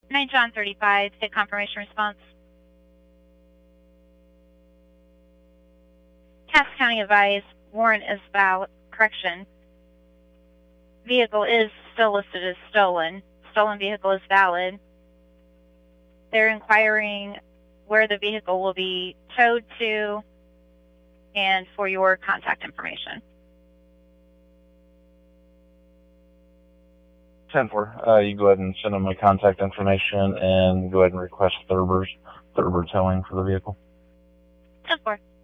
9 John 35, hit confirmation response. Cass County advised warrant is valid. Correction. Vehicle is still listed as stolen. Stolen vehicle is valid. They're inquiring where the vehicle will be towed to and for your contact information. 10-4. You go ahead and send them my contact information and go ahead and request Thurber towing for the vehicle. 10-4.